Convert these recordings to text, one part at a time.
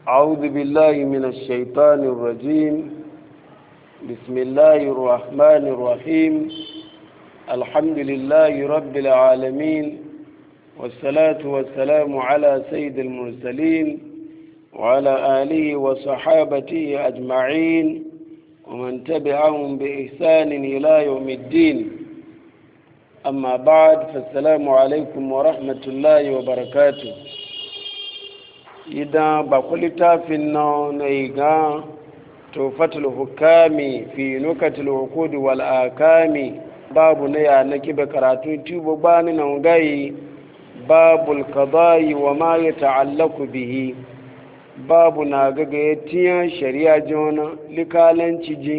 أعوذ بالله من الشيطان الرجيم. بسم الله الرحمن الرحيم. الحمد لله رب العالمين، والصلاة والسلام على سيد المرسلين وعلى آله وصحابته أجمعين ومن تبعهم بإحسان إلى يوم الدين. أما بعد، فالسلام عليكم ورحمة الله وبركاته. إذا بقولت في النيغان توفة الحكام في نكت العقود والآكام، باب نيا نكب كراتو تيوب بان نونغاي باب القضاء وما يتعلق به. باب ناغغيتيا شريعة جونا لكالن تجي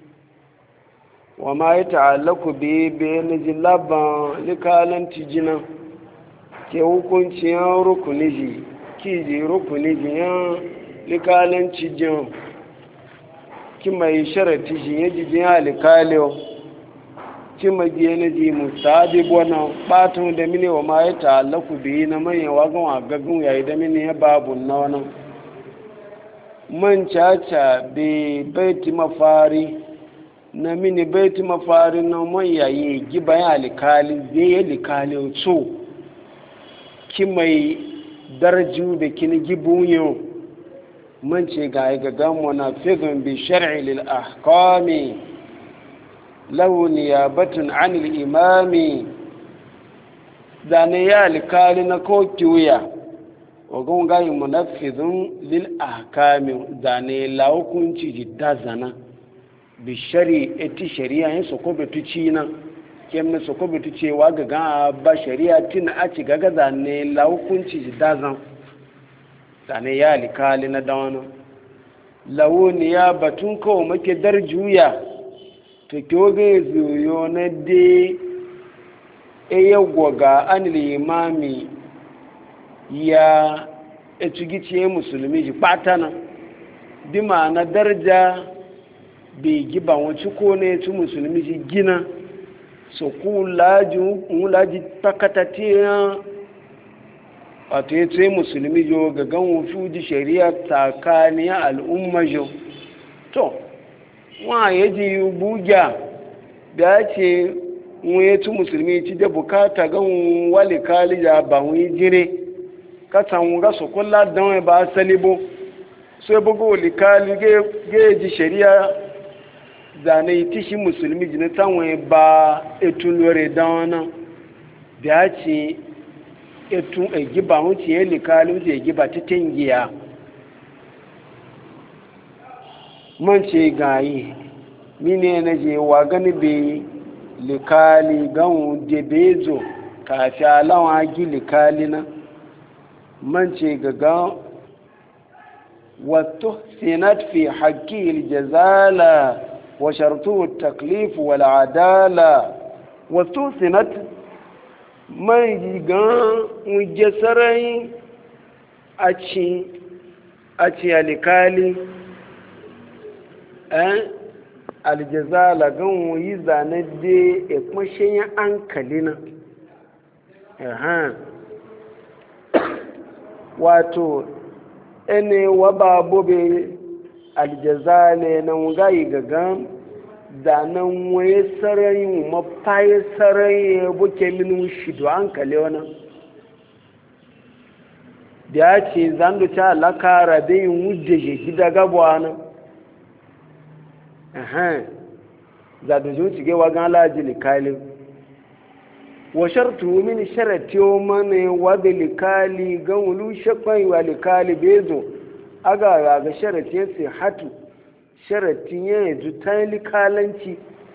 وما يتعلق به بين جلابا لكالن تجينا ke hukunciyar rukuniji kiji rukunijiyan likalan cijin ki mai sharati shi ya jijin alikaliyo ki magiya na ji musabi bona batun da mini wa ma ya ta'allaku biyi na manyan wagon a gaggun yayi da mini ya babu na wani man caca bai baiti mafari na mini baiti mafari na man yayi gibayen alikali zai yi alikaliyo so ki mai darju da kini gibunyo man ce ga gagan munafiqun bi shar'i lil ahkami law niyabatun 'an al imami. zane ya alkali na kokiya ogon ga munafiqun lil ahkami zane la hukunci jiddazana bi shar'i eti shari'a yin soko betuci na kemne soko betu cewa gaga ba shari'a tin a ci gaga zane la hukunci jiddazan zane ya alikali na dawana lawoni ya batun kawo make darjuya to kyoge zuyo na de eye gwaga an limami ya etugice musulmi ji patana bi ma na darja bi giba wacce ko ne tu musulmi ji gina so ku laji takatatiya wato ya ce musulmi jo ga ganwu fuji shari'a tsakaniyar al'umma jo to wa ya ji buga da ya ce ya ci musulmi ci da bukata ganwu wali kalija ba wani jire kasan ga su kula don ba asali bo sai bugu wali kali ga ji shari'a zane tishi musulmi jini tanwe ba etun lore don da ya ce etun egiba wuce ya likali wuce egiba ta tengiya man ce gayi mine na je wa gani be likali gan de bezo kafi alawa gi likali na man ce gaga wato sinat fi haqqi aljazala wa shartu at-taklif wal adala wato sinat man gan wuje sarai a ci alikali aljazala gan wuyi zane da ya kuma shanyan an kalina wato ene wa babobe aljazale na wugayi gagan zanen waye sarai mafaye sarai ya buke minu shido an kale wani da ya ce zan duce alaka rabe yin wujje shi gida gabuwa nan zadujun cike wa gan laji likali wa shartu min sharati o mane wa bi likali gan wulu shakwai wa likali bezo aga ga sharati sai hatu sharatin ya ta likalanci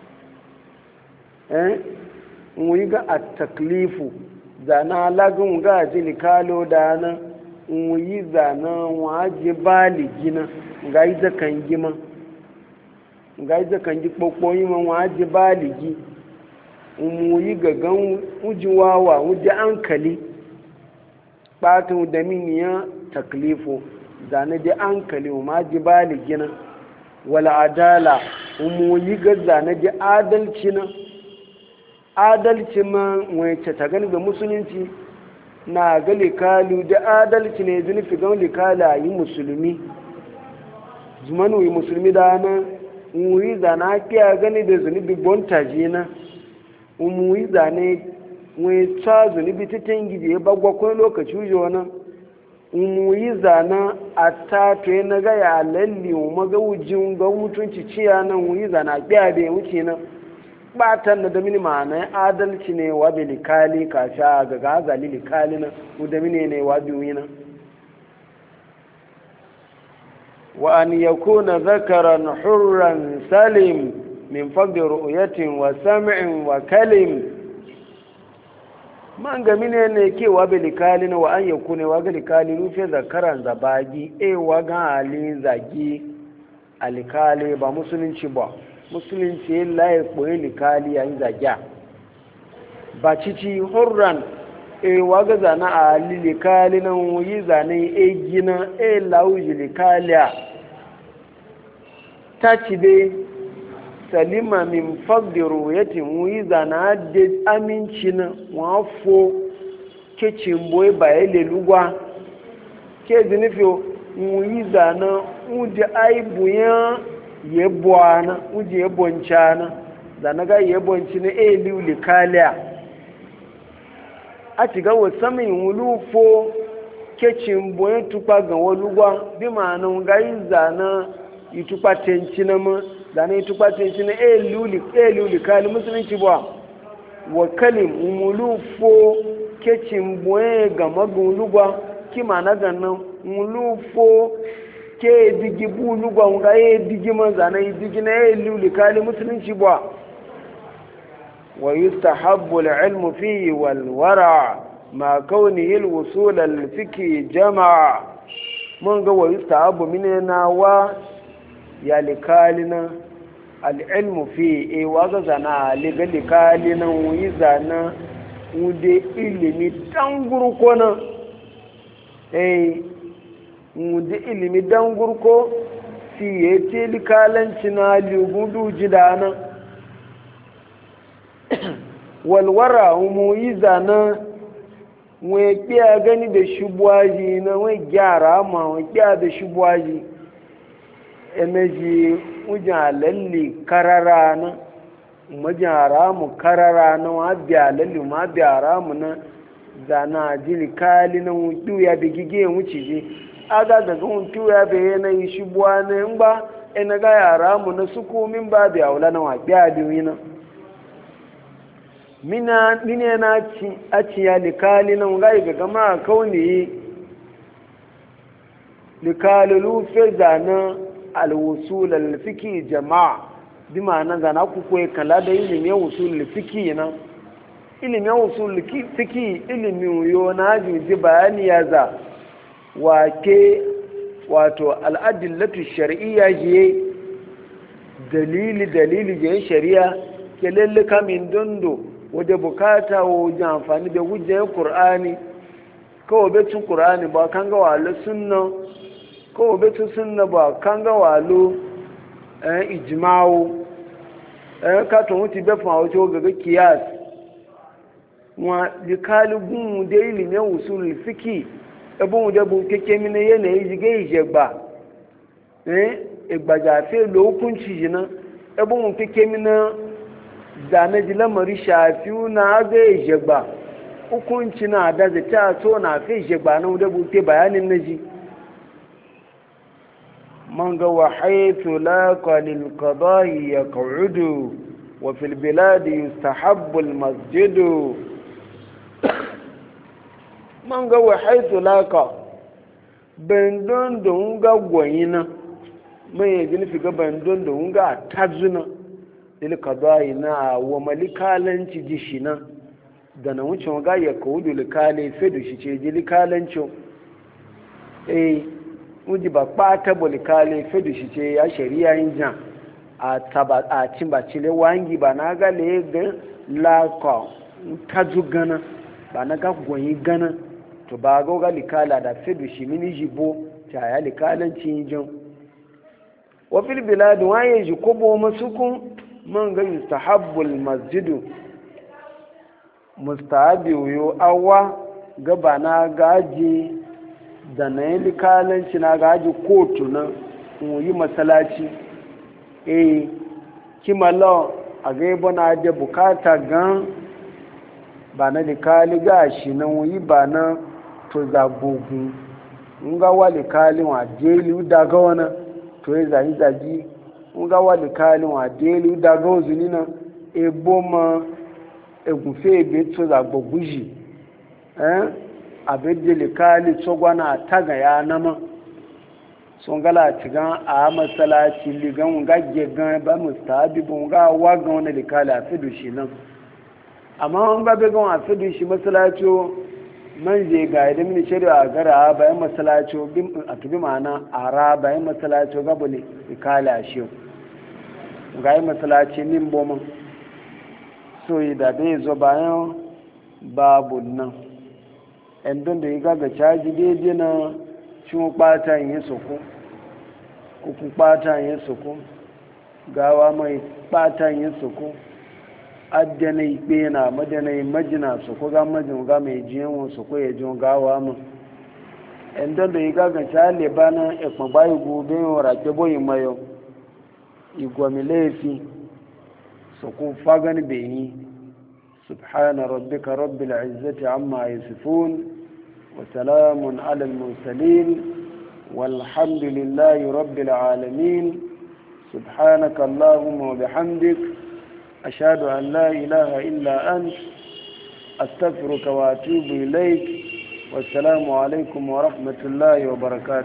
wuyi ga a taklifu zana lagun ga ji likalo da nan wuyi zana waje baligina ga yi zakan gima ga yi zakan gi kpokpoyi ma waje baligi wuyi ga gan ujiwawa wuji ankali ɓatan da miniya taklifu zana da ankali waje baligina wala adala umuyi gaza na ji adalci na adalci ma wace ta gani ga musulunci na ga likalu da adalci ne zini fi gan likala yi musulmi zumanu yi musulmi da na umuyi zana kiya gani da zunubi bonta jina umuyi zane wai tsa zunubi ta tangi ya bagwa kwan lokaci ujo na umuyi zana a tato ya na gaya lalli maga wujin ga mutunci ciya nan umuyi zana kiya da ya wuce na batan da mini ma'ana adalci ne wa bi likali ka sha ga gazali likali na da mini ne wa biyu na wa an yakuna zakaran hurran salim min fadli ru'yatin wa sam'in wa kalim man ga mini ne ke wa bi likali na wa an yakuna wa ga likali rufe zakaran zabagi wa ga ali zagi alikali ba musulunci ba musulunci laye koyi likali yayin zagiya ba cici hurran waga zana a likali nan yi zane gina lauji likaliya ta ci dai salima min fagdiru ya yi zana da aminci na wafo ke cimboyi baye lelugwa ke zinifiyo yi zana udi aibuyan yebwana uje yeboncana zanaga yebonci na liu likaliya a ci gawa samin wulufo kecin boye tukpa ga walugwa bi ma'ana ga yi zana yi tukpa tenci na ma zana yi tukpa tenci na liu likali musulunci ba wa kalim wulufo kecin boye ga magun wulugwa ki ma'ana ganin wulufo ke digi bulu gwanga ya digi manzana ya digi na ya luli kali musulunci ba wa yustahabbu al-ilmu fihi wal wara ma kaunihi al-wusul al-fiki jama'a mun ga wa yustahabbu minna wa ya likalina al-ilmu fi wa ga zana liga likalina wi zana ude ilimi tangurko na wuje ilimi dan gurko fi ya ce likalanci na lugudu jidana walwara mu yi zana wai kiya gani da shubuwaji na wai gyara ma wai kiya da shubuwaji energy wujan lalli karara na majara mu karara na wa biya lalli ma biya mu na zana jili kali na wudu ya da gige wuce je aga daga huntu ya bai yanayi shi buwa na yin ba ina ga yara mu na suku min ba biya wula na waƙiya biyu na mine na a ciya likali na wula ga gama a kauni likali lufe zana alwusul alfiki jama'a bi ma'ana zana ku koyi kala da ilimin wusul alfiki na ilimin wusul alfiki ilimin yo na juji bayani ya za wake wato al'adillatu shari'iyya je dalili je shari'a ke lallaka min dondo wajen bukata wajen amfani da hujjar Qur'ani kawai betun Qur'ani ba kan ga walo sunna kawai betun sunna ba kan ga walo ijma'u ka to muti be fa wato ga kiyas wa likaligun da ilimin usul fiqh ẹbùn òdẹ́bù kékeré mi ní yẹ́nà ìjìgé ìjẹgbà ìgbàjàfẹ́ lókùn tìjì náà ẹbùn kékeré mi náà zànẹ́jìlẹ́mọ̀rí ṣàfihàn náà gẹ́ ìjẹgbà ukùn tì náà dáze tí a tó náà fẹ́ ìjẹgbà náà òdẹ́bù tẹ́ bàyánì nájì mọ́ngà wà haythu láàkọ̀ lilqada'i yaq'udu wa fil biladi yustahabbu al-masjidu man ga wa haitu laka bandon da wunga gwayina mai yaji nufi ga bandon da wunga tazuna ilka zai na wa malikalanci jishi na da na wucin ga ya kawo da likale fedu shi ce ji likalanci wuji ba kpata bu likale fedu shi ce ya shari'a yin jan a cin ba cile wangi ba na ga le ga laka tazu gana ba na ga gwayi gana to ba ga likala da fedu shi mini jibo ta ya likalanci jin wa fil bilad wa yaji kobo masukun man ga yustahabbul masjidu mustahabi yo awa gaba na gaji da na yi likalanci na gaji kotu na yi masalaci kimala a gaiba na da bukata gan ba na likali gashi na yi ba na to zagogu nga wa likali wa deli daga wana to ya zagi nga wa likali wa deli daga ozuni na ebo ma egufe ebe to zagogu ji abin da likali tsogwana taga ya nama sun gala cigan a masalaci ligan gagge gan ba mustahabi bun ga wagan wani likali a fidu shi nan amma an gabe gan a fidu shi masalaci man je ga idan mini shari'a gara bayan masalaci a tubi ma'ana a ra bayan masalaci gaba likali a shi ga yi masalaci nin boman so yi da bai zo bayan babu nan yan don da ya gaga caji daidai na cin kpata yin soko kukun kpata yin soko gawa mai kpata yin soko adana ikpe na madana majina soko ga majin ga mai jiyan wọn soko ya jin gawa mu yan don da ya gaga caji ba na ekpa bayi gobe yin rake boyi mayo igwami laifi soko fagani bai yi سبحان ربك رب العزة عما يصفون وسلام على المرسلين والحمد لله رب العالمين سبحانك اللهم وبحمدك أشهد أن لا إله إلا أنت أستغفرك وأتوب إليك والسلام عليكم ورحمة الله وبركاته